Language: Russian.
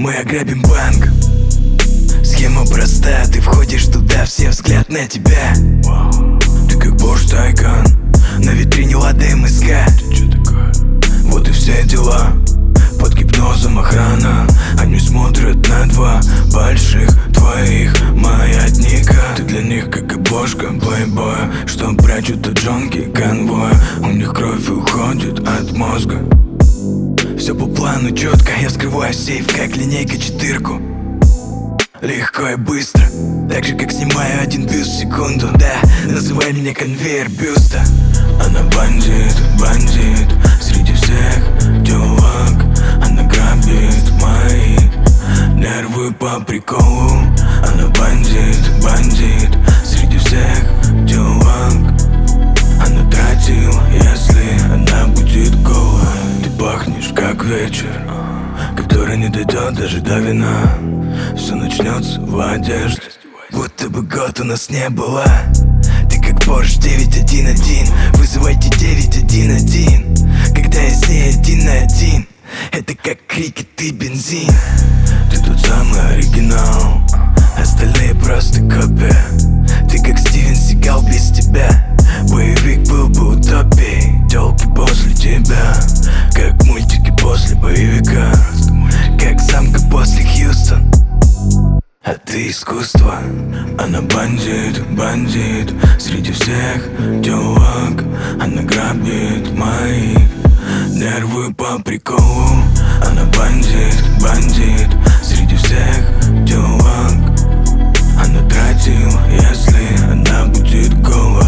Мы ограбим банк. Схема проста, ты входишь туда, все взгляд на тебя. Ты как Bosch Taycan, на витрине Лада МСК. Вот и все дела. Под гипнозом охрана, они смотрят на два больших твоих маятника. Ты для них как обложка плейбоя, что прячут от джонки конвоя. У них кровь уходит от мозга. Все по плану четко, я вскрываю сейф, как линейка четырку. Легко и быстро, так же как снимаю один бюст в секунду. Да, называй меня конвейер бюста. Она бандит, бандит, среди всех девок. Она грабит мои нервы по приколу. Она бандит, бандит, среди всех девок. Она тратила, если она будет голая. Ты пахнешь как вечер, который не дойдет даже до вина. Все начнется в одежде, будто бы год у нас не было. Ты как Porsche 911, вызывайте 911. Когда я с ней один на один, это как крики, ты бензин. Ты тот самый оригинал, остальные просто копия. Ты как Стивен Сигал без тебя. Боевик был бы утопией, тёлки после тебя, как мультики после боевика, как самка после Хьюстон. А ты искусство. Она бандит, бандит, среди всех девок. Она грабит мои нервы по приколу. Она бандит, бандит, среди всех девок. Она тратила, если она будет голая.